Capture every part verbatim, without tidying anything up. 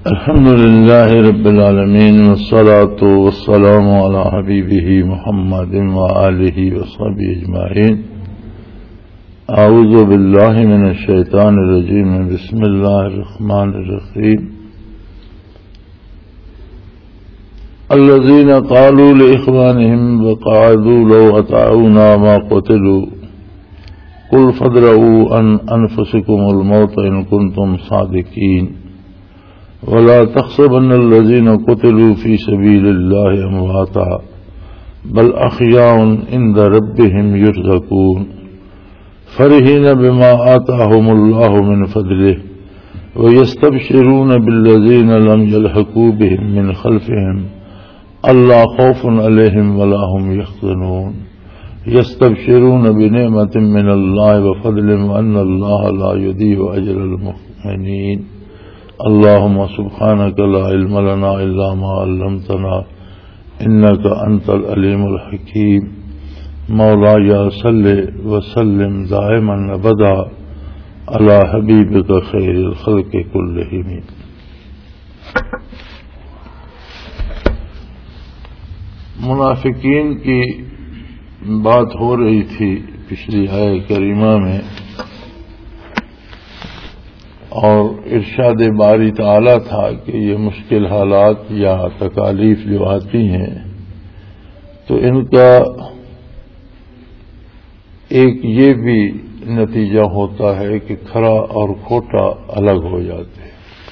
الحمد لله رب العالمين والصلاة والسلام على حبيبه محمد وآله وصحبه أجمعين. أعوذ بالله من الشيطان الرجيم. بسم الله الرحمن الرحيم. الذين قالوا لإخوانهم وقعدوا لو أطاعونا ما قتلوا قل فادرءوا عن أنفسكم الموت إن كنتم صادقين ولا تحسبن الذين قتلوا في سبيل الله أمواتا بل أحياء عند ربهم يرزقون فرحين بما آتاهم الله من فضله ويستبشرون بالذين لم يلحقوا بهم من خلفهم ألا خوف عليهم ولا هم يحزنون يستبشرون بنعمة من الله وفضل وأن الله لا يضيع أجر المؤمنين. اللهم سبحانك لا علم لنا إلا ما علمتنا إنك أنت العليم الحكيم. مولاي صل وسلم دائما أبدا على حبيبك خير الخلق كلهم. منافقین کی بات ہو رہی تھی پچھلی آیہ کریمہ میں، اور ارشاد باری تعالی تھا کہ یہ مشکل حالات یا تکالیف جو آتی ہیں تو ان کا ایک یہ بھی نتیجہ ہوتا ہے کہ کھرا اور کھوٹا الگ ہو جاتے ہیں.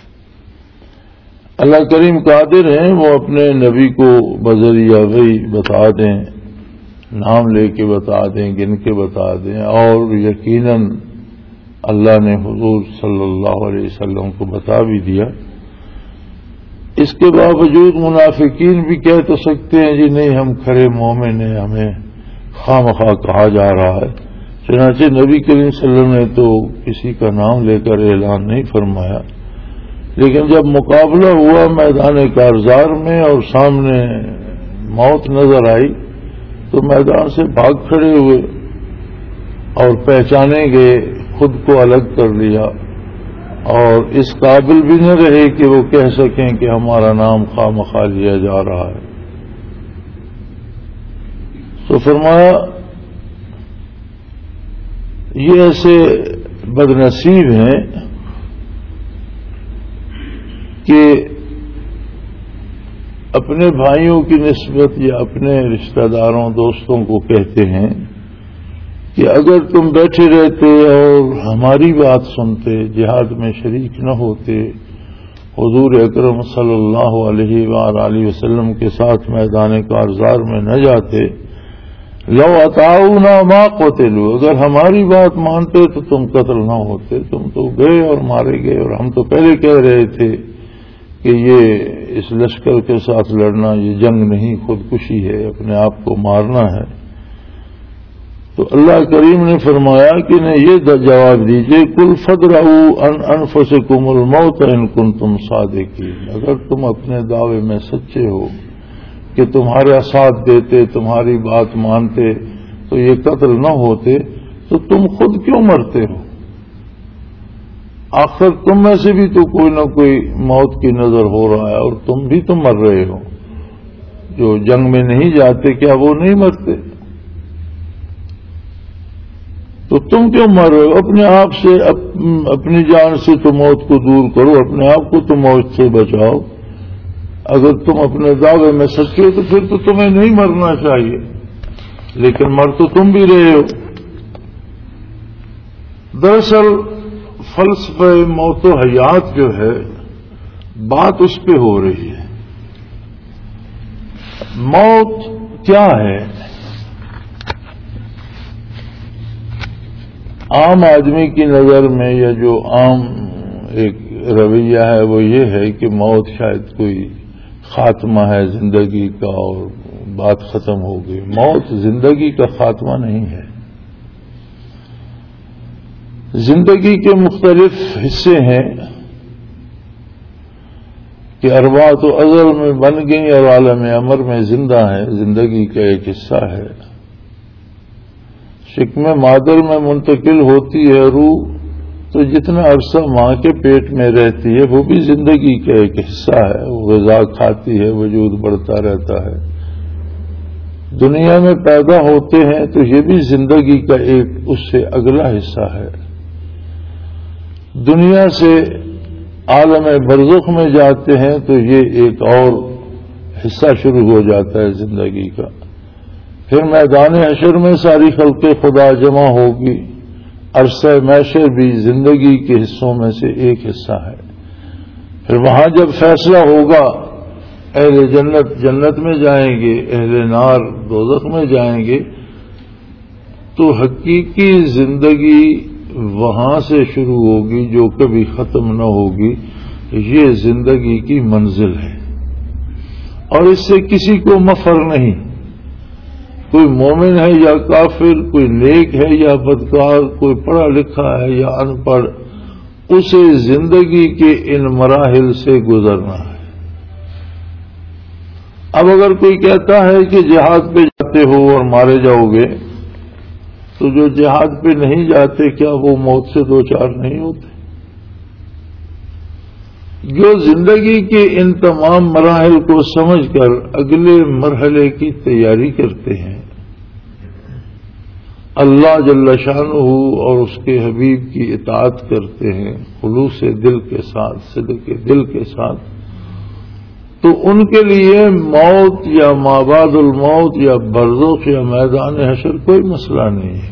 اللہ کریم قادر ہیں، وہ اپنے نبی کو بذریعہ وحی بتا دیں، نام لے کے بتا دیں، گن کے بتا دیں، اور یقیناً اللہ نے حضور صلی اللہ علیہ وسلم کو بتا بھی دیا. اس کے باوجود منافقین بھی کہہ تو سکتے ہیں جی نہیں ہم کھرے مومن ہیں، ہمیں خواہ مخواہ کہا جا رہا ہے. چنانچہ نبی کریم صلی اللہ علیہ وسلم نے تو کسی کا نام لے کر اعلان نہیں فرمایا، لیکن جب مقابلہ ہوا میدان کارزار میں اور سامنے موت نظر آئی تو میدان سے بھاگ کھڑے ہوئے اور پہچانے گئے، خود کو الگ کر لیا، اور اس قابل بھی نہ رہے کہ وہ کہہ سکیں کہ ہمارا نام خواہ مخواہ لیا جا رہا ہے. تو فرمایا یہ ایسے بدنصیب ہیں کہ اپنے بھائیوں کی نسبت یا اپنے رشتہ داروں دوستوں کو کہتے ہیں کہ اگر تم بیٹھے رہتے اور ہماری بات سنتے، جہاد میں شریک نہ ہوتے، حضور اکرم صلی اللہ علیہ وآلہ وسلم کے ساتھ میدان کارزار میں نہ جاتے، لو اطاعونا ما قتلوا، اگر ہماری بات مانتے تو تم قتل نہ ہوتے، تم تو گئے اور مارے گئے. اور ہم تو پہلے کہہ رہے تھے کہ یہ اس لشکر کے ساتھ لڑنا یہ جنگ نہیں، خودکشی ہے، اپنے آپ کو مارنا ہے. تو اللہ کریم نے فرمایا کہ نہیں، یہ جواب دیجئے قل فادرؤوا عن انفسکم الموت ان کنتم صادقین، اگر تم اپنے دعوے میں سچے ہو کہ تمہارا ساتھ دیتے، تمہاری بات مانتے تو یہ قتل نہ ہوتے، تو تم خود کیوں مرتے ہو؟ آخر تم میں سے بھی تو کوئی نہ کوئی موت کی نظر ہو رہا ہے، اور تم بھی تو مر رہے ہو. جو جنگ میں نہیں جاتے کیا وہ نہیں مرتے؟ تو تم کیوں مر رہے ہو؟ اپنے آپ سے، اپنی جان سے تو موت کو دور کرو، اپنے آپ کو تو موت سے بچاؤ. اگر تم اپنے دعوے میں سچے ہو تو پھر تو تمہیں نہیں مرنا چاہیے، لیکن مر تو تم بھی رہے ہو. دراصل فلسفہ موت و حیات جو ہے بات اس پہ ہو رہی ہے. موت کیا ہے؟ عام آدمی کی نظر میں یا جو عام ایک رویہ ہے وہ یہ ہے کہ موت شاید کوئی خاتمہ ہے زندگی کا اور بات ختم ہو گئی. موت زندگی کا خاتمہ نہیں ہے. زندگی کے مختلف حصے ہیں کہ ارواح تو ازل میں بن گئی اور عالم امر میں زندہ ہے، زندگی کا ایک حصہ ہے. شکم مادر میں منتقل ہوتی ہے روح، تو جتنا عرصہ ماں کے پیٹ میں رہتی ہے وہ بھی زندگی کا ایک حصہ ہے، وہ غذا کھاتی ہے، وجود بڑھتا رہتا ہے۔ دنیا میں پیدا ہوتے ہیں تو یہ بھی زندگی کا ایک اس سے اگلا حصہ ہے۔ دنیا سے عالم برزخ میں جاتے ہیں تو یہ ایک اور حصہ شروع ہو جاتا ہے زندگی کا۔ پھر میدان حشر میں ساری خلق خدا جمع ہوگی۔ عرصہ محشر بھی زندگی کے حصوں میں سے ایک حصہ ہے۔ پھر وہاں جب فیصلہ ہوگا، اہل جنت جنت میں جائیں گے، اہل نار دوزخ میں جائیں گے، تو حقیقی زندگی وہاں سے شروع ہوگی جو کبھی ختم نہ ہوگی۔ یہ زندگی کی منزل ہے اور اس سے کسی کو مفر نہیں۔ کوئی مومن ہے یا کافر، کوئی نیک ہے یا بدکار، کوئی پڑھا لکھا ہے یا ان پڑھ، اسے زندگی کے ان مراحل سے گزرنا ہے۔ اب اگر کوئی کہتا ہے کہ جہاد پہ جاتے ہو اور مارے جاؤ گے، تو جو جہاد پہ نہیں جاتے کیا وہ موت سے دو چار نہیں ہوتے؟ جو زندگی کے ان تمام مراحل کو سمجھ کر اگلے مرحلے کی تیاری کرتے ہیں، اللہ جل شانہ اور اس کے حبیب کی اطاعت کرتے ہیں خلوص دل کے ساتھ، صدق دل کے ساتھ، تو ان کے لیے موت یا مابعد الموت یا برزخ یا میدان حشر کوئی مسئلہ نہیں ہے،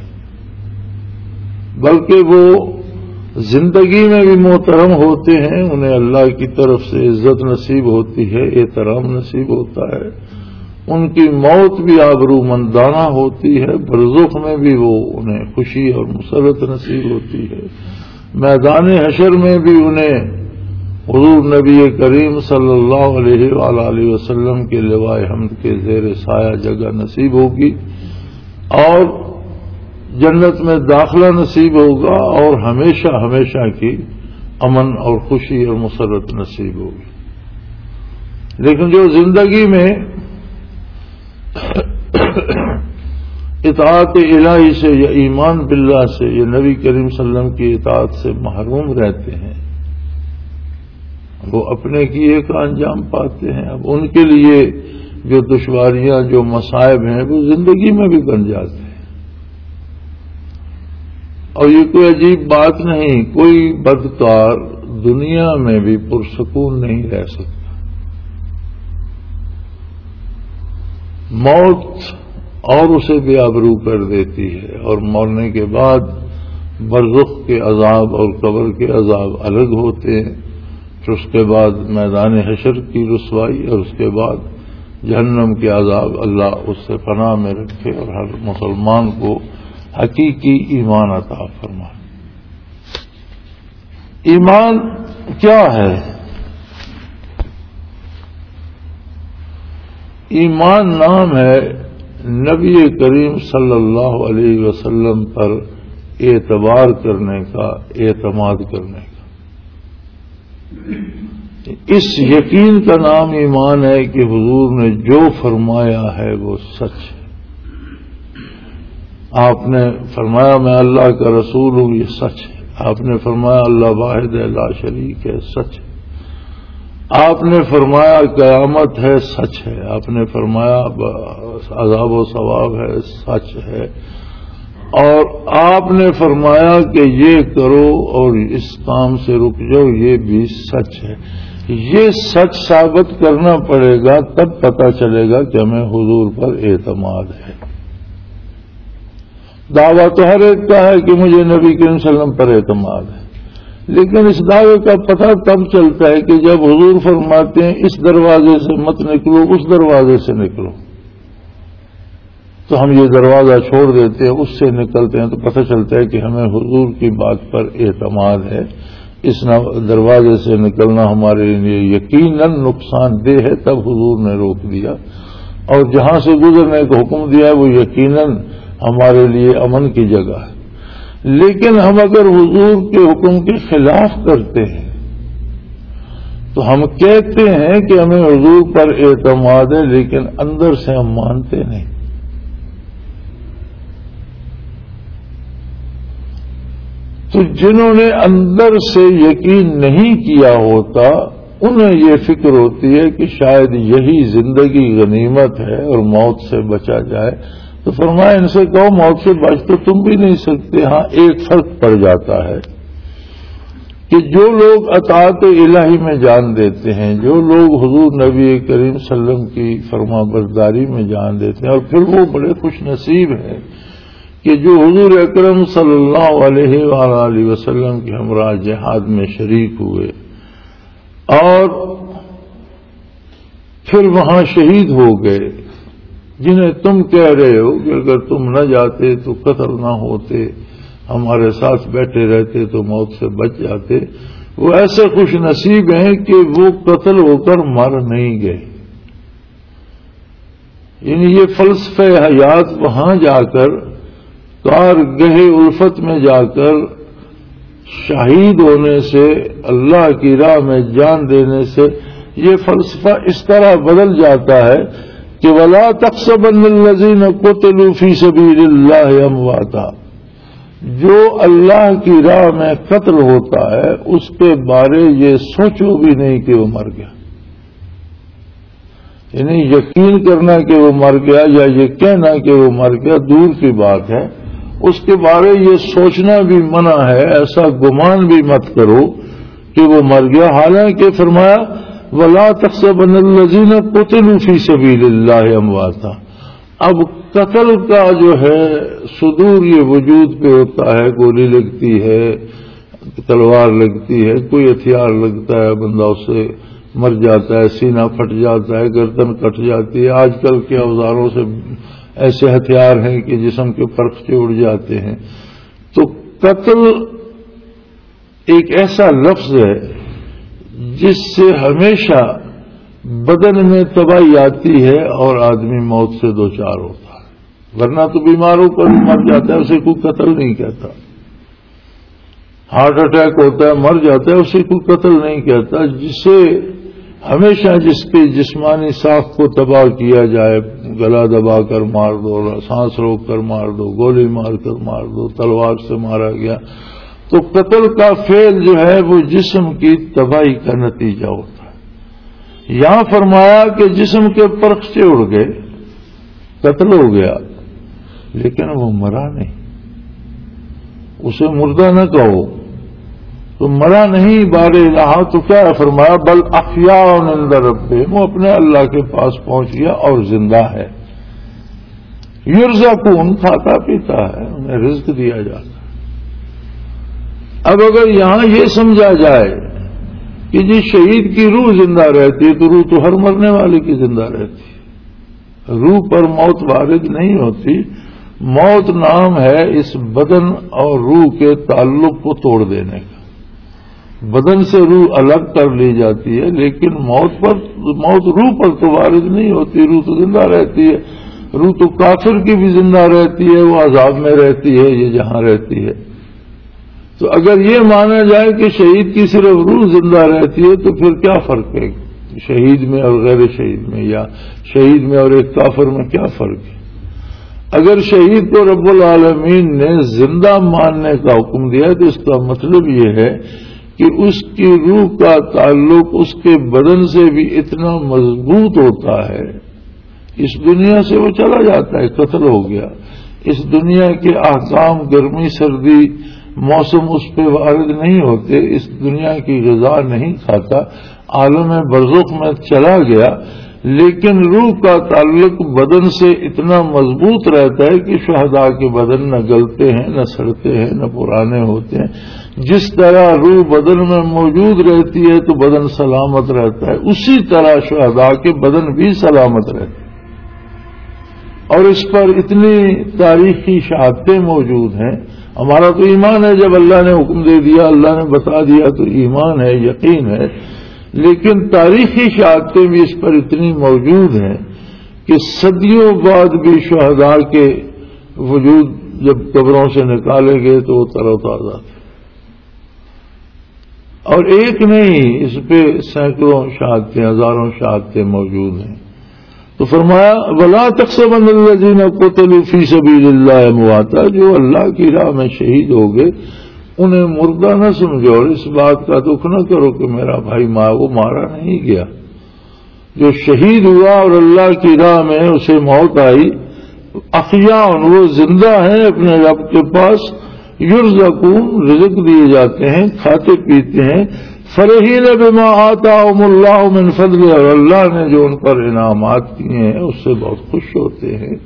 بلکہ وہ زندگی میں بھی محترم ہوتے ہیں، انہیں اللہ کی طرف سے عزت نصیب ہوتی ہے، احترام نصیب ہوتا ہے، ان کی موت بھی آبرومندانہ ہوتی ہے، برزخ میں بھی وہ انہیں خوشی اور مسرت نصیب ہوتی ہے، میدان حشر میں بھی انہیں حضور نبی کریم صلی اللہ علیہ وآلہ وسلم کے لوائے حمد کے زیر سایہ جگہ نصیب ہوگی اور جنت میں داخلہ نصیب ہوگا اور ہمیشہ ہمیشہ کی امن اور خوشی اور مسرت نصیب ہوگی۔ لیکن جو زندگی میں اطاعت الہی سے یا ایمان باللہ سے یا نبی کریم صلی اللہ علیہ وسلم کی اطاعت سے محروم رہتے ہیں، وہ اپنے کیے کا انجام پاتے ہیں۔ اب ان کے لیے جو دشواریاں، جو مصائب ہیں، وہ زندگی میں بھی بن جاتے ہیں۔ اور یہ کوئی عجیب بات نہیں، کوئی بدکار دنیا میں بھی پرسکون نہیں رہ سکتا۔ موت اور اسے بے آبرو کر دیتی ہے، اور مرنے کے بعد برزخ کے عذاب اور قبر کے عذاب الگ ہوتے ہیں، پھر اس کے بعد میدان حشر کی رسوائی اور اس کے بعد جہنم کے عذاب۔ اللہ اس سے پناہ میں رکھے اور ہر مسلمان کو حقیقی ایمان عطا فرمائے۔ ایمان کیا ہے؟ ایمان نام ہے نبی کریم صلی اللہ علیہ وسلم پر اعتبار کرنے کا، اعتماد کرنے کا۔ اس یقین کا نام ایمان ہے کہ حضور نے جو فرمایا ہے وہ سچ ہے۔ آپ نے فرمایا میں اللہ کا رسول ہوں، یہ سچ ہے۔ آپ نے فرمایا اللہ واحد لا شریک ہے، سچ ہے۔ آپ نے فرمایا قیامت ہے، سچ ہے۔ آپ نے فرمایا عذاب و ثواب ہے، سچ ہے۔ اور آپ نے فرمایا کہ یہ کرو اور اس کام سے رک جاؤ، یہ بھی سچ ہے۔ یہ سچ ثابت کرنا پڑے گا، تب پتہ چلے گا کہ ہمیں حضور پر اعتماد ہے۔ دعویٰ تو ہر ایک کا ہے کہ مجھے نبی کریم صلی اللہ علیہ وسلم پر اعتماد ہے، لیکن اس دعوے کا پتہ تب چلتا ہے کہ جب حضور فرماتے ہیں اس دروازے سے مت نکلو، اس دروازے سے نکلو، تو ہم یہ دروازہ چھوڑ دیتے ہیں، اس سے نکلتے ہیں، تو پتہ چلتا ہے کہ ہمیں حضور کی بات پر اعتماد ہے۔ اس دروازے سے نکلنا ہمارے لیے یقیناً نقصان دہ ہے، تب حضور نے روک دیا، اور جہاں سے گزرنے کا حکم دیا ہے وہ یقیناً ہمارے لیے امن کی جگہ ہے۔ لیکن ہم اگر حضور کے حکم کے خلاف کرتے ہیں تو ہم کہتے ہیں کہ ہمیں حضور پر اعتماد ہے، لیکن اندر سے ہم مانتے نہیں۔ تو جنہوں نے اندر سے یقین نہیں کیا ہوتا انہیں یہ فکر ہوتی ہے کہ شاید یہی زندگی غنیمت ہے اور موت سے بچا جائے. تو فرمایا ان سے کہو موت سے بچ تو تم بھی نہیں سکتے. ہاں ایک فرق پڑ جاتا ہے کہ جو لوگ اطاعت الہی میں جان دیتے ہیں، جو لوگ حضور نبی کریم صلی اللہ علیہ وسلم کی فرما برداری میں جان دیتے ہیں، اور پھر وہ بڑے خوش نصیب ہیں کہ جو حضور اکرم صلی اللہ علیہ وآلہ وسلم کے ہمراہ جہاد میں شریک ہوئے اور پھر وہاں شہید ہو گئے، جنہیں تم کہہ رہے ہو کہ اگر تم نہ جاتے تو قتل نہ ہوتے، ہمارے ساتھ بیٹھے رہتے تو موت سے بچ جاتے. وہ ایسے خوش نصیب ہیں کہ وہ قتل ہو کر مر نہیں گئے. یعنی یہ فلسفہ حیات وہاں جا کر کار گہے الفت میں جا کر شہید ہونے سے، اللہ کی راہ میں جان دینے سے، یہ فلسفہ اس طرح بدل جاتا ہے کہ وَلَا تَحْسَبَنَّ الَّذِينَ قُتِلُوا فِي سَبِيلِ اللَّهِ أَمْوَاتًا، جو اللہ کی راہ میں قتل ہوتا ہے اس کے بارے یہ سوچو بھی نہیں کہ وہ مر گیا. یعنی یقین کرنا کہ وہ مر گیا یا یہ کہنا کہ وہ مر گیا دور کی بات ہے، اس کے بارے یہ سوچنا بھی منع ہے، ایسا گمان بھی مت کرو کہ وہ مر گیا. حالانکہ فرمایا وَلَا تَحْسَبَنَّ الَّذِينَ قُتِلُوا فِي سَبِيلِ اللَّهِ أَمْوَاتًا. اب قتل کا جو ہے صدور یہ وجود پہ ہوتا ہے، گولی لگتی ہے، تلوار لگتی ہے، کوئی ہتھیار لگتا ہے، بندہ اس سے مر جاتا ہے، سینہ پھٹ جاتا ہے، گردن کٹ جاتی ہے. آج کل کے اوزاروں سے ایسے ہتھیار ہیں کہ جسم کے پرخچے اڑ جاتے ہیں. تو قتل ایک ایسا لفظ ہے جس سے ہمیشہ بدن میں تباہی آتی ہے اور آدمی موت سے دوچار ہوتا ہے. ورنہ تو بیماروں پر مر جاتا ہے، اسے کوئی قتل نہیں کہتا. ہارٹ اٹیک ہوتا ہے مر جاتا ہے، اسے کوئی قتل نہیں کہتا. جسے ہمیشہ جس کی جسمانی ساخت کو تباہ کیا جائے، گلا دبا کر مار دو، سانس روک کر مار دو، گولی مار کر مار دو، تلوار سے مارا گیا، تو قتل کا فعل جو ہے وہ جسم کی تباہی کا نتیجہ ہوتا ہے. یہاں فرمایا کہ جسم کے پرخچے اڑ گئے، قتل ہو گیا، لیکن وہ مرا نہیں. اسے مردہ نہ کہو، تو مرا نہیں بار الہ. تو کیا فرمایا بل احیاء عند ربہم، وہ اپنے اللہ کے پاس پہنچ گیا اور زندہ ہے. یرزقون، کھاتا پیتا ہے، انہیں رزق دیا جاتا ہے. اب اگر یہاں یہ سمجھا جائے کہ جی شہید کی روح زندہ رہتی ہے، تو روح تو ہر مرنے والے کی زندہ رہتی ہے. روح پر موت وارد نہیں ہوتی. موت نام ہے اس بدن اور روح کے تعلق کو توڑ دینے کا. بدن سے روح الگ کر لی جاتی ہے، لیکن موت پر موت روح پر تو وارد نہیں ہوتی. روح تو زندہ رہتی ہے. روح تو کافر کی بھی زندہ رہتی ہے، وہ عذاب میں رہتی ہے، یہ جہاں رہتی ہے. تو اگر یہ مانا جائے کہ شہید کی صرف روح زندہ رہتی ہے، تو پھر کیا فرق ہے شہید میں اور غیر شہید میں، یا شہید میں اور ایک کافر میں کیا فرق ہے؟ اگر شہید کو رب العالمین نے زندہ ماننے کا حکم دیا تو اس کا مطلب یہ ہے کہ اس کی روح کا تعلق اس کے بدن سے بھی اتنا مضبوط ہوتا ہے. اس دنیا سے وہ چلا جاتا ہے، قتل ہو گیا. اس دنیا کے احکام، گرمی سردی موسم اس پہ وارد نہیں ہوتے. اس دنیا کی غذا نہیں کھاتا، عالم برزخ میں چلا گیا، لیکن روح کا تعلق بدن سے اتنا مضبوط رہتا ہے کہ شہداء کے بدن نہ گلتے ہیں، نہ سڑتے ہیں، نہ پرانے ہوتے ہیں. جس طرح روح بدن میں موجود رہتی ہے تو بدن سلامت رہتا ہے، اسی طرح شہداء کے بدن بھی سلامت رہتے ہیں. اور اس پر اتنی تاریخی شہادتیں موجود ہیں. ہمارا تو ایمان ہے، جب اللہ نے حکم دے دیا، اللہ نے بتا دیا تو ایمان ہے، یقین ہے. لیکن تاریخی شہادتیں بھی اس پر اتنی موجود ہیں کہ صدیوں بعد بھی شہداء کے وجود جب قبروں سے نکالے گئے تو وہ تر و تازہ تھے. اور ایک نہیں، اس پہ سینکڑوں شہادتیں، ہزاروں شہادتیں موجود ہیں. تو فرمایا وَلَا تَحْسَبَنَّ الَّذِينَ قُتِلُوا فِي سَبِيلِ اللَّهِ أَمْوَاتًا، جو اللہ کی راہ میں شہید ہو گئے انہیں مردہ نہ سمجھو اور اس بات کا دکھ نہ کرو کہ میرا بھائی ماں وہ مارا نہیں گیا. جو شہید ہوا اور اللہ کی راہ میں اسے موت آئی، احیاء وہ زندہ ہیں اپنے رب کے پاس، یرزقون رزق دیے جاتے ہیں، کھاتے پیتے ہیں، فرحین بما آتاہم اللہ من فضل اور اللہ نے جو ان پر انعامات کیے ہیں اس سے بہت خوش ہوتے ہیں.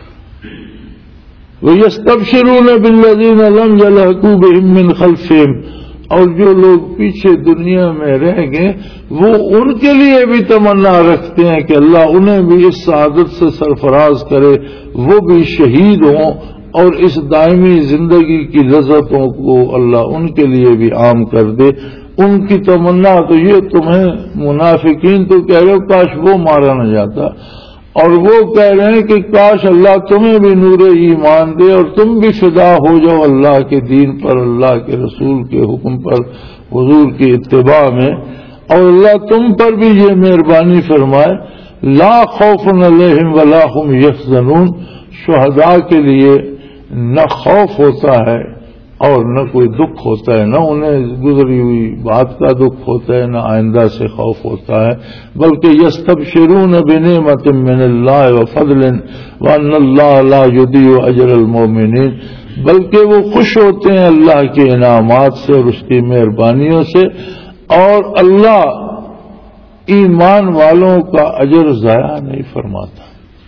وَيَسْتَبْشِرُونَ بِالَّذِينَ لَمْ يَلْحَقُوا بِهِم مِّن خَلْفِهِمْ اور جو لوگ پیچھے دنیا میں رہ گئے وہ ان کے لیے بھی تمنا رکھتے ہیں کہ اللہ انہیں بھی اس سعادت سے سرفراز کرے، وہ بھی شہید ہوں اور اس دائمی زندگی کی لذتوں کو اللہ ان کے لیے بھی عام کر دے. ان کی تمنا تو یہ تمہیں منافقین تو کہہ رہے ہو کاش وہ مارا نہ جاتا، اور وہ کہہ رہے ہیں کہ کاش اللہ تمہیں بھی نور ایمان دے اور تم بھی فدا ہو جاؤ اللہ کے دین پر، اللہ کے رسول کے حکم پر، حضور کی اتباع میں، اور اللہ تم پر بھی یہ مہربانی فرمائے. لا خوف علیہم ولا هم یحزنون شہداء کے لیے نہ خوف ہوتا ہے اور نہ کوئی دکھ ہوتا ہے، نہ انہیں گزری ہوئی بات کا دکھ ہوتا ہے، نہ آئندہ سے خوف ہوتا ہے، بلکہ یستبشرون بنعمت من اللہ وفضل وان اللہ لا یضیع اجر المؤمنین بلکہ وہ خوش ہوتے ہیں اللہ کے انعامات سے اور اس کی مہربانیوں سے، اور اللہ ایمان والوں کا اجر ضائع نہیں فرماتا.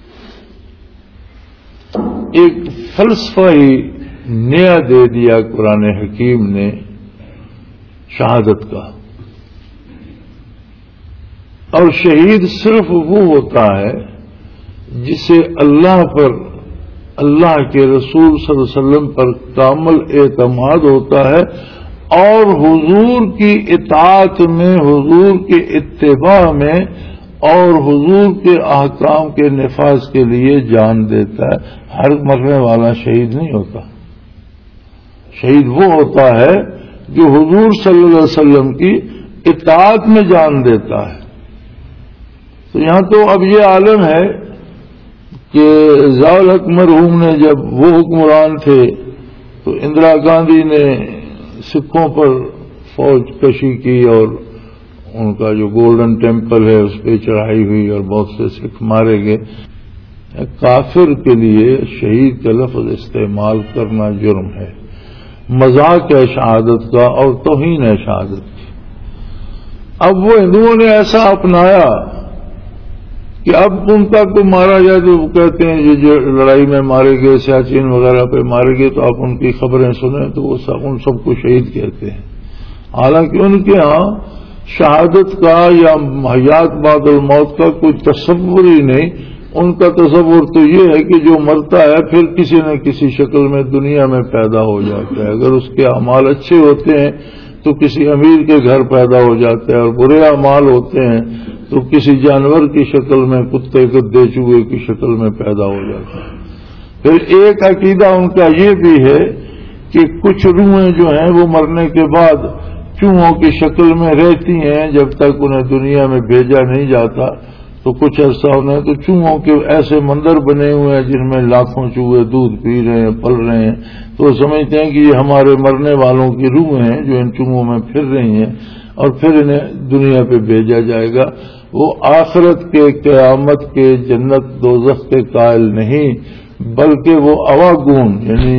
ایک فلسفہ ہی نیا دے دیا قرآن حکیم نے شہادت کا. اور شہید صرف وہ ہوتا ہے جسے اللہ پر، اللہ کے رسول صلی اللہ علیہ وسلم پر کامل اعتماد ہوتا ہے اور حضور کی اطاعت میں، حضور کے اتباع میں اور حضور کے احکام کے نفاذ کے لیے جان دیتا ہے. ہر مرنے والا شہید نہیں ہوتا. شہید وہ ہوتا ہے جو حضور صلی اللہ علیہ وسلم کی اطاعت میں جان دیتا ہے. تو یہاں تو اب یہ عالم ہے کہ ضیاء الحق مرحوم نے جب وہ حکمران تھے تو اندرا گاندھی نے سکھوں پر فوج کشی کی اور ان کا جو گولڈن ٹیمپل ہے اس پہ چڑھائی ہوئی اور بہت سے سکھ مارے گئے. کافر کے لیے شہید کا لفظ استعمال کرنا جرم ہے، مذاق ہے شہادت کا اور توہین ہے شہادت کی. اب وہ ہندوؤں نے ایسا اپنایا کہ اب ان کا کوئی مارا جائے تو وہ کہتے ہیں یہ جو لڑائی میں مارے گئے، سیاچین وغیرہ پہ مارے گئے تو آپ ان کی خبریں سنیں تو وہ سب ان سب کو شہید کہتے ہیں. حالانکہ ان کے ہاں شہادت کا یا حیات بعد الموت کا کوئی تصور ہی نہیں. ان کا تصور تو یہ ہے کہ جو مرتا ہے پھر کسی نہ کسی شکل میں دنیا میں پیدا ہو جاتا ہے. اگر اس کے اعمال اچھے ہوتے ہیں تو کسی امیر کے گھر پیدا ہو جاتا ہے، اور برے اعمال ہوتے ہیں تو کسی جانور کی شکل میں، کتے گدے چوہے کی شکل میں پیدا ہو جاتا ہے. پھر ایک عقیدہ ان کا یہ بھی ہے کہ کچھ روحیں جو ہیں وہ مرنے کے بعد چوہوں کی شکل میں رہتی ہیں جب تک انہیں دنیا میں بھیجا نہیں جاتا. تو کچھ عرصہ انہیں تو چوہوں کے ایسے مندر بنے ہوئے ہیں جن میں لاکھوں چوہے دودھ پی رہے ہیں، پل رہے ہیں، تو وہ سمجھتے ہیں کہ یہ ہمارے مرنے والوں کی روح ہیں جو ان چوہوں میں پھر رہی ہیں اور پھر انہیں دنیا پہ بھیجا جائے گا. وہ آخرت کے، قیامت کے، جنت دوزخ کے قائل نہیں، بلکہ وہ اواگون یعنی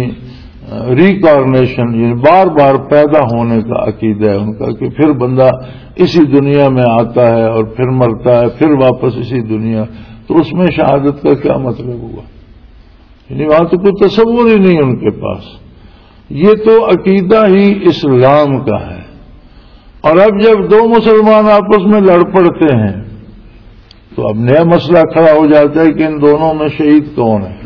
ریکارنیشن یعنی بار بار پیدا ہونے کا عقیدہ ہے ان کا، کہ پھر بندہ اسی دنیا میں آتا ہے اور پھر مرتا ہے، پھر واپس اسی دنیا. تو اس میں شہادت کا کیا مطلب ہوا؟ یعنی وہاں تو کوئی تصور ہی نہیں ان کے پاس. یہ تو عقیدہ ہی اسلام کا ہے. اور اب جب دو مسلمان آپس میں لڑ پڑتے ہیں تو اب نیا مسئلہ کھڑا ہو جاتا ہے کہ ان دونوں میں شہید کون ہے.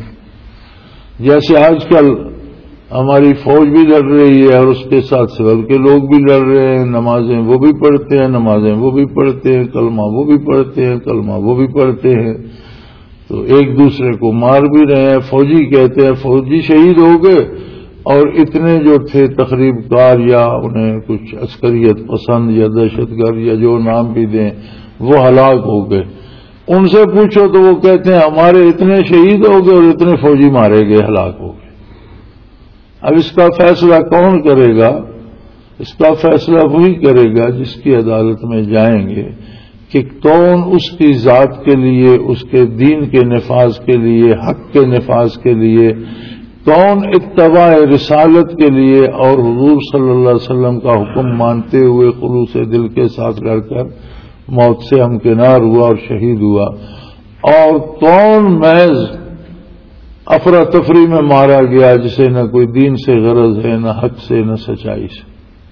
جیسے آج کل ہماری فوج بھی لڑ رہی ہے اور اس کے ساتھ سول کے لوگ بھی لڑ رہے ہیں، نمازیں وہ بھی پڑھتے ہیں، نمازیں وہ بھی پڑھتے ہیں، کلمہ وہ بھی پڑھتے ہیں، کلمہ وہ بھی پڑھتے ہیں، تو ایک دوسرے کو مار بھی رہے ہیں. فوجی کہتے ہیں فوجی شہید ہو گئے اور اتنے جو تھے تخریب کار یا انہیں کچھ عسکریت پسند یا دہشت گرد یا جو نام بھی دیں وہ ہلاک ہو گئے. ان سے پوچھو تو وہ کہتے ہیں ہمارے اتنے شہید ہو گئے اور اتنے فوجی مارے گئے، ہلاک ہو گئے. اب اس کا فیصلہ کون کرے گا؟ اس کا فیصلہ وہی کرے گا جس کی عدالت میں جائیں گے کہ کون اس کی ذات کے لیے، اس کے دین کے نفاذ کے لیے، حق کے نفاذ کے لیے، کون اتباع رسالت کے لیے اور حضور صلی اللہ علیہ وسلم کا حکم مانتے ہوئے خلوص دل کے ساتھ کر کر موت سے ہمکنار ہوا اور شہید ہوا، اور کون محض افراتفری میں مارا گیا جسے نہ کوئی دین سے غرض ہے، نہ حق سے، نہ سچائی سے۔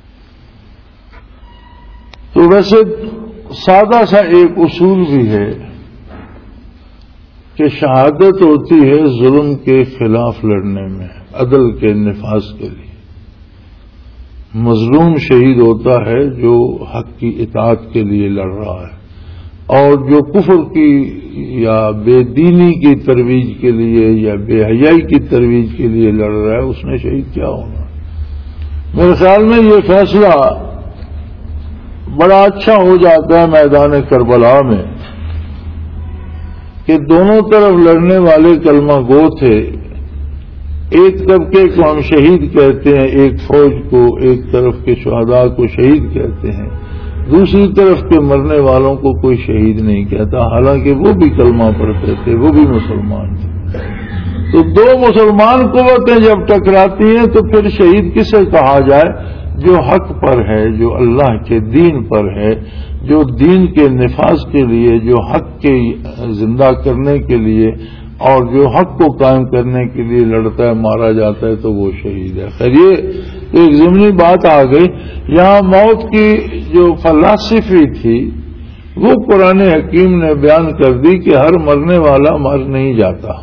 تو ویسے سادہ سا ایک اصول بھی ہے کہ شہادت ہوتی ہے ظلم کے خلاف لڑنے میں، عدل کے نفاذ کے لیے۔ مظلوم شہید ہوتا ہے جو حق کی اطاعت کے لیے لڑ رہا ہے، اور جو کفر کی یا بے دینی کی ترویج کے لیے یا بے حیائی کی ترویج کے لیے لڑ رہا ہے، اس نے شہید کیا ہونا۔ میرے خیال میں یہ فیصلہ بڑا اچھا ہو جاتا ہے میدان کربلا میں کہ دونوں طرف لڑنے والے کلمہ گو تھے، ایک طبقے کو ہم شہید کہتے ہیں، ایک فوج کو، ایک طرف کے شہداء کو شہید کہتے ہیں، دوسری طرف کے مرنے والوں کو کوئی شہید نہیں کہتا، حالانکہ وہ بھی کلمہ پڑھتے تھے، وہ بھی مسلمان تھے۔ تو دو مسلمان قوتیں جب ٹکراتی ہیں تو پھر شہید کسے کہا جائے؟ جو حق پر ہے، جو اللہ کے دین پر ہے، جو دین کے نفاذ کے لیے، جو حق کے زندہ کرنے کے لیے اور جو حق کو قائم کرنے کے لیے لڑتا ہے، مارا جاتا ہے، تو وہ شہید ہے۔ خیر یہ ایک ضمنی بات آ گئی۔ یہاں موت کی جو فلسفی تھی وہ قرآن حکیم نے بیان کر دی کہ ہر مرنے والا مر نہیں جاتا۔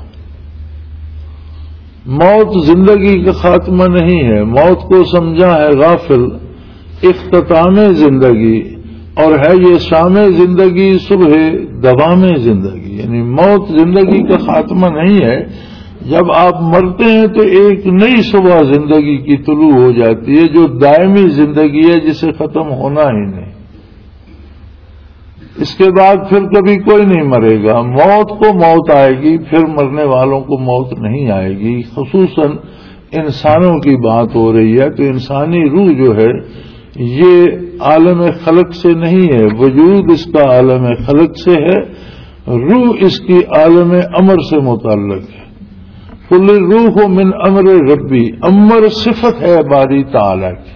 موت زندگی کا خاتمہ نہیں ہے، موت کو سمجھا ہے غافل اختتام زندگی، اور ہے یہ شام زندگی صبح دوام زندگی، یعنی موت زندگی کا خاتمہ نہیں ہے۔ جب آپ مرتے ہیں تو ایک نئی صبح زندگی کی طلوع ہو جاتی ہے جو دائمی زندگی ہے، جسے ختم ہونا ہی نہیں۔ اس کے بعد پھر کبھی کوئی نہیں مرے گا، موت کو موت آئے گی، پھر مرنے والوں کو موت نہیں آئے گی۔ خصوصاً انسانوں کی بات ہو رہی ہے تو انسانی روح جو ہے یہ عالم خلق سے نہیں ہے، وجود اس کا عالم خلق سے ہے، روح اس کی عالم امر سے متعلق ہے۔ کل روح من امر ربی، امر صفت ہے باری تعالی کی،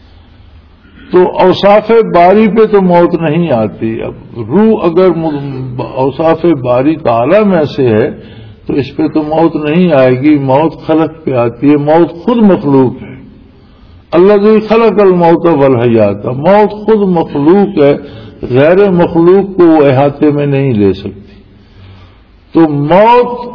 تو اوصاف باری پہ تو موت نہیں آتی۔ اب روح اگر اوصاف باری تعالی میں سے ہے تو اس پہ تو موت نہیں آئے گی، موت خلق پہ آتی ہے۔ موت خود مخلوق ہے، الذی خلق الموت والحیات، موت خود مخلوق ہے، غیر مخلوق کو وہ احاطے میں نہیں لے سکتی۔ تو موت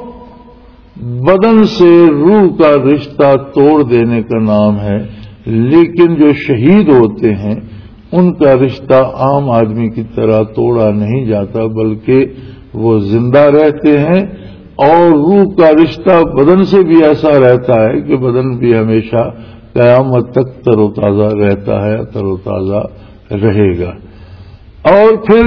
بدن سے روح کا رشتہ توڑ دینے کا نام ہے، لیکن جو شہید ہوتے ہیں ان کا رشتہ عام آدمی کی طرح توڑا نہیں جاتا، بلکہ وہ زندہ رہتے ہیں، اور روح کا رشتہ بدن سے بھی ایسا رہتا ہے کہ بدن بھی ہمیشہ قیامت تک تر و تازہ رہتا ہے، تر و تازہ رہے گا۔ اور پھر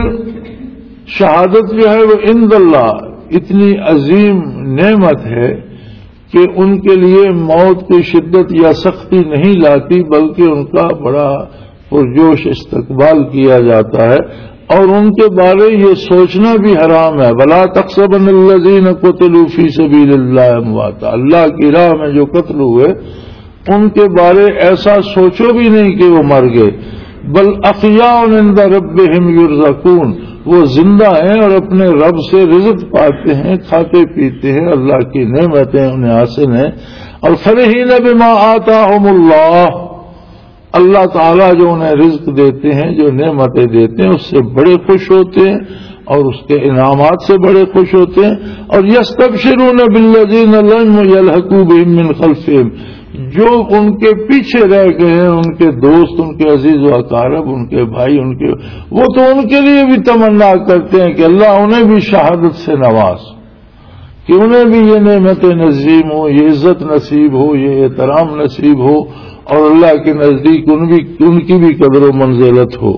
شہادت جو ہے وہ عند اللہ اتنی عظیم نعمت ہے کہ ان کے لیے موت کی شدت یا سختی نہیں لاتی، بلکہ ان کا بڑا پرجوش استقبال کیا جاتا ہے، اور ان کے بارے یہ سوچنا بھی حرام ہے۔ وَلَا تَحْسَبَنَّ الَّذِينَ قُتِلُوا فِي سَبِيلِ اللَّهِ أَمْوَاتًا، اللہ کی راہ میں جو قتل ہوئے ان کے بارے ایسا سوچو بھی نہیں کہ وہ مر گئے، بل احیاء عند ربهم يرزقون، وہ زندہ ہیں اور اپنے رب سے رزق پاتے ہیں، کھاتے پیتے ہیں، اللہ کی نعمتیں انہیں حاصل ہیں۔ اور فرحین بما آتاہم اللہ، اللہ تعالیٰ جو انہیں رزق دیتے ہیں، جو نعمتیں دیتے ہیں، اس سے بڑے خوش ہوتے ہیں اور اس کے انعامات سے بڑے خوش ہوتے ہیں۔ اور یستبشرون بالذین لم یلحقوا بهم من خلفہم، جو ان کے پیچھے رہ گئے ہیں، ان کے دوست، ان کے عزیز و اقارب، ان کے بھائی، ان کے وہ تو ان کے لیے بھی تمنا کرتے ہیں کہ اللہ انہیں بھی شہادت سے نواز، کہ انہیں بھی یہ نعمت نصیب ہو، یہ عزت نصیب ہو، یہ احترام نصیب ہو، اور اللہ کے نزدیک ان بھی ان کی بھی قدر و منزلت ہو۔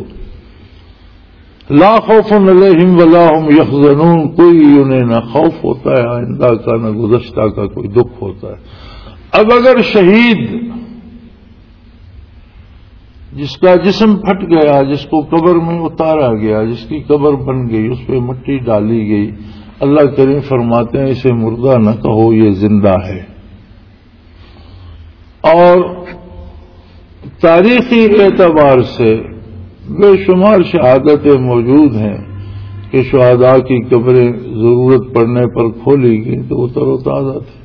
لا خوف علیہم ولا هم یحزنون، کوئی انہیں نہ خوف ہوتا ہے آئندہ کا، نہ گزشتہ کا کوئی دکھ ہوتا ہے۔ اب اگر شہید جس کا جسم پھٹ گیا، جس کو قبر میں اتارا گیا، جس کی قبر بن گئی، اس پہ مٹی ڈالی گئی، اللہ کریم فرماتے ہیں اسے مردہ نہ کہو، یہ زندہ ہے۔ اور تاریخی اعتبار سے بے شمار شہادتیں موجود ہیں کہ شہداء کی قبریں ضرورت پڑنے پر کھولی گئی تو وہ تر و تازہ تھے۔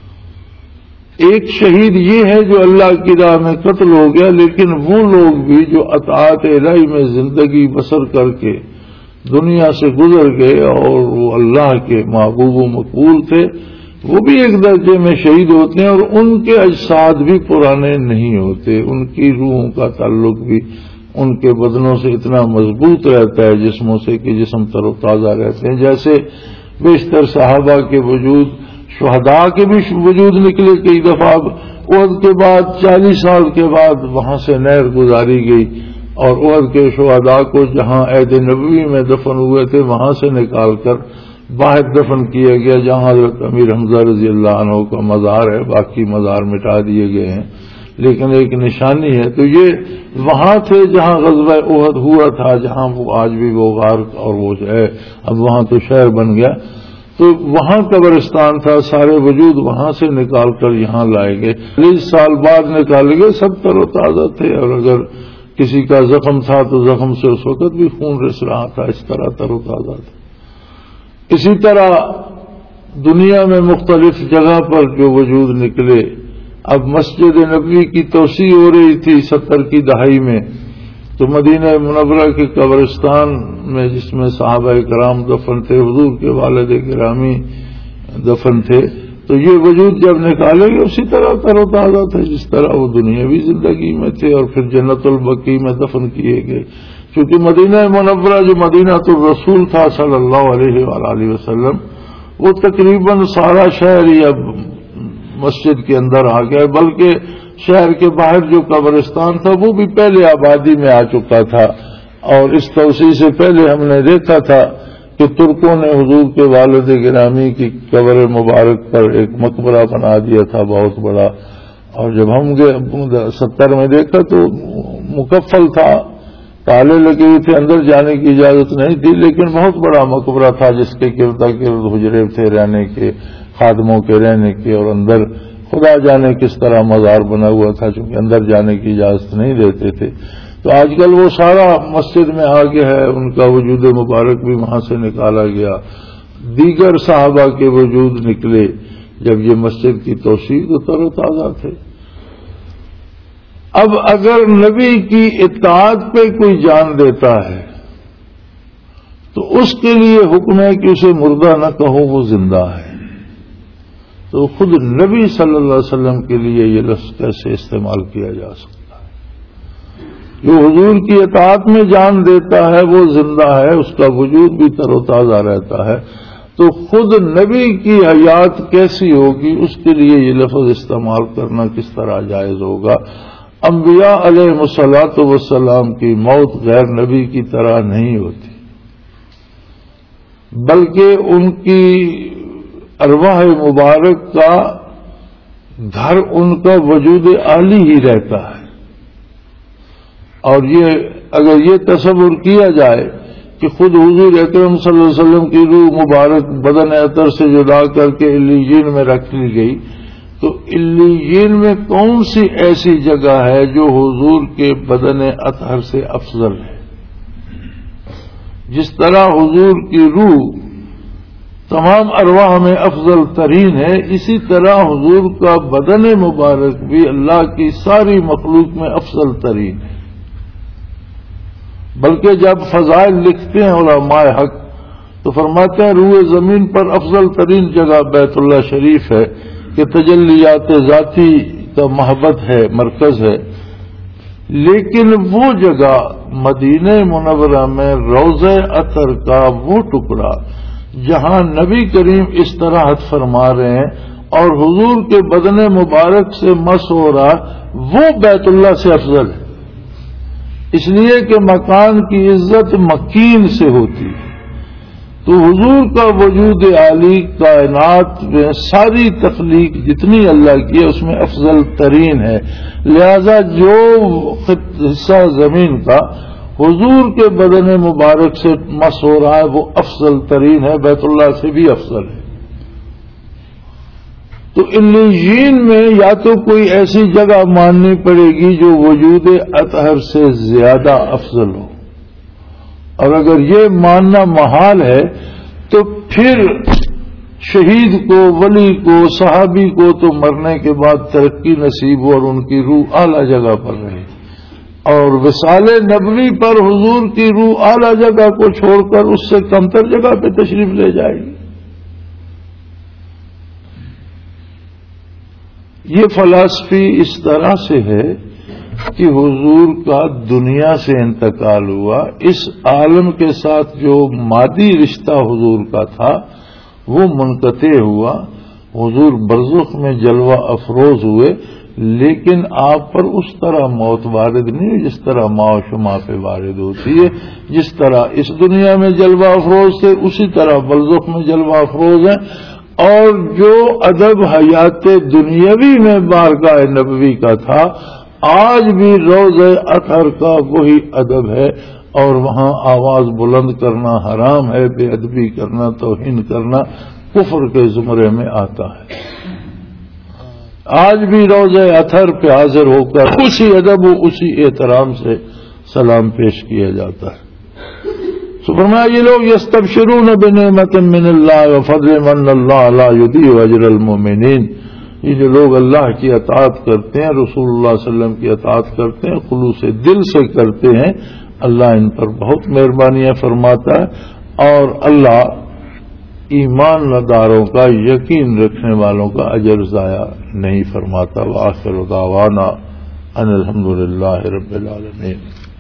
ایک شہید یہ ہے جو اللہ کی راہ میں قتل ہو گیا، لیکن وہ لوگ بھی جو اطاعت الہی میں زندگی بسر کر کے دنیا سے گزر گئے اور وہ اللہ کے محبوب و مقبول تھے، وہ بھی ایک درجے میں شہید ہوتے ہیں، اور ان کے اجساد بھی پرانے نہیں ہوتے، ان کی روحوں کا تعلق بھی ان کے بدنوں سے اتنا مضبوط رہتا ہے جسموں سے کہ جسم تر و تازہ رہتے ہیں۔ جیسے بیشتر صحابہ کے وجود، شہداء کے بھی وجود نکلے کئی دفعہ، احد کے بعد چالیس سال کے بعد وہاں سے نہر گزاری گئی اور احد کے شہداء کو جہاں عہد نبوی میں دفن ہوئے تھے وہاں سے نکال کر باہر دفن کیا گیا جہاں حضرت امیر حمزہ رضی اللہ عنہ کا مزار ہے، باقی مزار مٹا دیے گئے ہیں، لیکن ایک نشانی ہے۔ تو یہ وہاں تھے جہاں غزوہ احد ہوا تھا، جہاں وہ آج بھی وہ غار اور وہ ہے، اب وہاں تو شہر بن گیا، تو وہاں قبرستان تھا، سارے وجود وہاں سے نکال کر یہاں لائے گئے، چالیس سال بعد نکالے گئے، سب تر و تازہ تھے، اور اگر کسی کا زخم تھا تو زخم سے اس وقت بھی خون رس رہا تھا، اس طرح تر و تازہ تھا۔ اسی طرح دنیا میں مختلف جگہ پر جو وجود نکلے، اب مسجد نبوی کی توسیع ہو رہی تھی ستر کی دہائی میں، تو مدینہ منورہ کے قبرستان میں جس میں صحابہ کرام دفن تھے، حضور کے والد گرامی دفن تھے، تو یہ وجود جب نکالے گئے اسی طرح تر و تازہ تھے جس طرح وہ دنیاوی زندگی میں تھے، اور پھر جنت البقیع میں دفن کیے گئے، کیونکہ مدینہ منورہ جو مدینہ الرسول تھا صلی اللہ علیہ وآلہ وسلم، وہ تقریباً سارا شہر ہی اب مسجد کے اندر آ گیا، بلکہ شہر کے باہر جو قبرستان تھا وہ بھی پہلے آبادی میں آ چکا تھا، اور اس توسیع سے پہلے ہم نے دیکھا تھا کہ ترکوں نے حضور کے والد گرامی کی قبر مبارک پر ایک مقبرہ بنا دیا تھا بہت بڑا، اور جب ہم ستر میں دیکھا تو مکفل تھا، تالے لگے ہوئے تھے، اندر جانے کی اجازت نہیں تھی، لیکن بہت بڑا مقبرہ تھا جس کے گرد گرد حجرے تھے رہنے کے، خادموں کے رہنے کے، اور اندر خدا جانے کس طرح مزار بنا ہوا تھا چونکہ اندر جانے کی اجازت نہیں دیتے تھے۔ تو آج کل وہ سارا مسجد میں آ گیا ہے، ان کا وجود مبارک بھی وہاں سے نکالا گیا، دیگر صحابہ کے وجود نکلے جب یہ مسجد کی توسیع تو تر و تازہ تھے۔ اب اگر نبی کی اطاعت پہ کوئی جان دیتا ہے تو اس کے لیے حکم ہے کہ اسے مردہ نہ کہو، وہ زندہ ہے، تو خود نبی صلی اللہ علیہ وسلم کے لیے یہ لفظ کیسے استعمال کیا جا سکتا ہے؟ جو حضور کی اطاعت میں جان دیتا ہے وہ زندہ ہے، اس کا وجود بھی تر و تازہ رہتا ہے، تو خود نبی کی حیات کیسی ہوگی، اس کے لیے یہ لفظ استعمال کرنا کس طرح جائز ہوگا؟ انبیاء علیہ الصلوۃ والسلام کی موت غیر نبی کی طرح نہیں ہوتی، بلکہ ان کی ارواح مبارک کا گھر ان کا وجود عالی ہی رہتا ہے، اور یہ اگر یہ تصور کیا جائے کہ خود حضور اکرم صلی اللہ علیہ وسلم کی روح مبارک بدن اطہر سے جدا کر کے علیین میں رکھ لی گئی، تو علیین میں کون سی ایسی جگہ ہے جو حضور کے بدن اطہر سے افضل ہے؟ جس طرح حضور کی روح تمام ارواح میں افضل ترین ہے، اسی طرح حضور کا بدن مبارک بھی اللہ کی ساری مخلوق میں افضل ترین ہے، بلکہ جب فضائل لکھتے ہیں علماء حق تو فرماتے ہیں روح زمین پر افضل ترین جگہ بیت اللہ شریف ہے کہ تجلیات ذاتی کا محبت ہے، مرکز ہے، لیکن وہ جگہ مدینہ منورہ میں روضہ اطہر کا وہ ٹکڑا جہاں نبی کریم استراحت فرما رہے ہیں اور حضور کے بدن مبارک سے مس ہو رہا، وہ بیت اللہ سے افضل ہے، اس لیے کہ مکان کی عزت مکین سے ہوتی ہے، تو حضور کا وجود عالی کائنات میں ساری تخلیق جتنی اللہ کی ہے اس میں افضل ترین ہے، لہذا جو حصہ زمین کا حضور کے بدن مبارک سے مس ہو رہا ہے وہ افضل ترین ہے، بیت اللہ سے بھی افضل ہے۔ تو علیین میں یا تو کوئی ایسی جگہ ماننی پڑے گی جو وجود اطہر سے زیادہ افضل ہو، اور اگر یہ ماننا محال ہے تو پھر شہید کو، ولی کو، صحابی کو تو مرنے کے بعد ترقی نصیب ہو اور ان کی روح اعلی جگہ پر رہے، اور وصال نبوی پر حضور کی روح اعلی جگہ کو چھوڑ کر اس سے کمتر جگہ پہ تشریف لے جائے گی۔ یہ فلسفی اس طرح سے ہے کہ حضور کا دنیا سے انتقال ہوا، اس عالم کے ساتھ جو مادی رشتہ حضور کا تھا وہ منقطع ہوا، حضور برزخ میں جلوہ افروز ہوئے، لیکن آپ پر اس طرح موت وارد نہیں ہوئی جس طرح ماء و شمع پہ وارد ہوتی ہے۔ جس طرح اس دنیا میں جلوہ افروز تھے اسی طرح برزخ میں جلوہ افروز ہیں، اور جو ادب حیات دنیاوی میں بارگاہ نبوی کا تھا آج بھی روضہ اطہر کا وہی ادب ہے، اور وہاں آواز بلند کرنا حرام ہے، بے ادبی کرنا، توہین کرنا کفر کے زمرے میں آتا ہے۔ آج بھی روضہ اطہر پہ حاضر ہو کر اسی ادب و اسی احترام سے سلام پیش کیا جاتا ہے۔ تو فرمایا یہ لوگ یستبشرون بنعمت من اللہ وفضل من اللہ لا یضیع اجر المؤمنین، یہ جو لوگ اللہ کی اطاعت کرتے ہیں، رسول اللہ صلی اللہ علیہ وسلم کی اطاعت کرتے ہیں، خلوص دل سے کرتے ہیں، اللہ ان پر بہت مہربانیاں فرماتا ہے، اور اللہ ایمان داروں کا، یقین رکھنے والوں کا اجر ضائع نہیں فرماتا۔ وآخر دعوانا ان الحمدللہ رب العالمین۔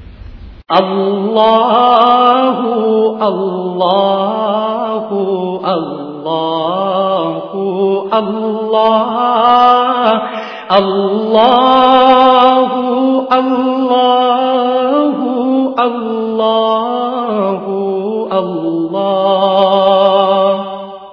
اللہ اللہ اللہ اللہ اللہ اللہ اللہ اللہ۔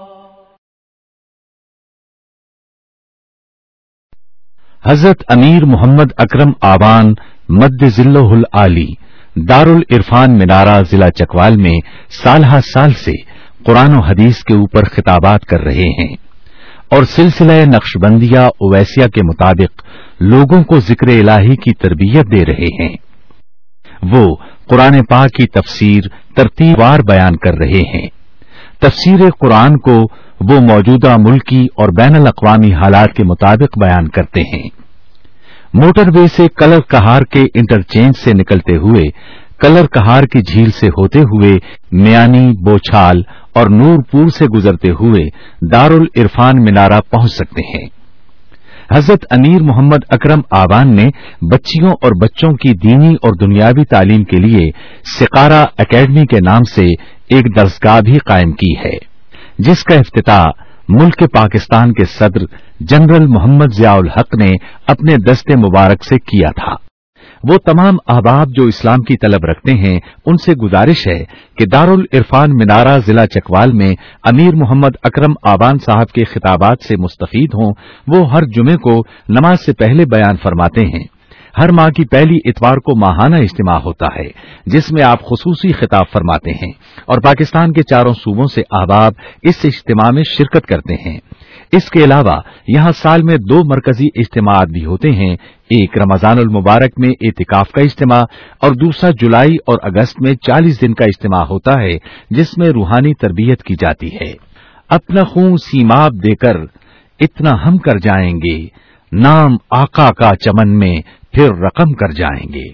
حضرت امیر محمد اکرم آبان مد ذلہ العالی دارالعرفان منارہ ضلع چکوال میں سالہ سال سے قرآن و حدیث کے اوپر خطابات کر رہے ہیں اور سلسلہ نقشبندیہ اویسیہ کے مطابق لوگوں کو ذکر الہی کی تربیت دے رہے ہیں۔ وہ قرآن پاک کی تفسیر ترتیب وار بیان کر رہے ہیں۔ تفسیر قرآن کو وہ موجودہ ملکی اور بین الاقوامی حالات کے مطابق بیان کرتے ہیں۔ موٹر وے سے کلر کہار کے انٹرچینج سے نکلتے ہوئے، کلر کہار کی جھیل سے ہوتے ہوئے، میانی، بوچھال اور نور پور سے گزرتے ہوئے دارالعرفان منارہ پہنچ سکتے ہیں۔ حضرت امیر محمد اکرم آبان نے بچیوں اور بچوں کی دینی اور دنیاوی تعلیم کے لیے سقارہ اکیڈمی کے نام سے ایک درسگاہ بھی قائم کی ہے، جس کا افتتاح ملک پاکستان کے صدر جنرل محمد ضیاء الحق نے اپنے دست مبارک سے کیا تھا۔ وہ تمام احباب جو اسلام کی طلب رکھتے ہیں ان سے گزارش ہے کہ دارالعرفان منارہ ضلع چکوال میں امیر محمد اکرم آبان صاحب کے خطابات سے مستفید ہوں۔ وہ ہر جمعے کو نماز سے پہلے بیان فرماتے ہیں۔ ہر ماہ کی پہلی اتوار کو ماہانہ اجتماع ہوتا ہے جس میں آپ خصوصی خطاب فرماتے ہیں، اور پاکستان کے چاروں صوبوں سے احباب اس اجتماع میں شرکت کرتے ہیں۔ اس کے علاوہ یہاں سال میں دو مرکزی اجتماعات بھی ہوتے ہیں، ایک رمضان المبارک میں اعتکاف کا اجتماع اور دوسرا جولائی اور اگست میں چالیس دن کا اجتماع ہوتا ہے جس میں روحانی تربیت کی جاتی ہے۔ اپنا خون سیماب دے کر اتنا ہم کر جائیں گے، نام آقا کا چمن میں پھر رقم کر جائیں گے۔